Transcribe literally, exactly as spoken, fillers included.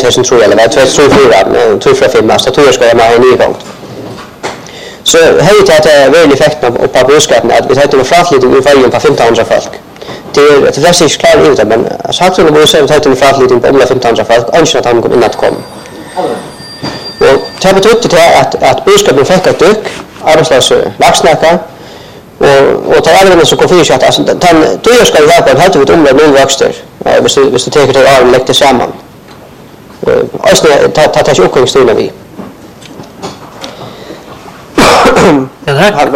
tusen tre eller två tusen fyra, två tusen fem så tror jag ska vara en ny gång. Så hej till att det är väldigt effekten på budskapen att vi tar till framflyttning i varje på femton hundra folk. Det är det är inte klart ut men sagt att vi ska ta till framflyttning på omkring femton hundra folk och att han kommer in att komma. Och det betyder det att att budskapen fick ett dyk, arbetslösa vaxnaka och och tar alla så konfus att alltså den då jag ska hjälpa att hålla ut om noll växter. Hvis du hvis du tar det arm lägger samman. Och alltså ta ta ta ju också vi. Ja,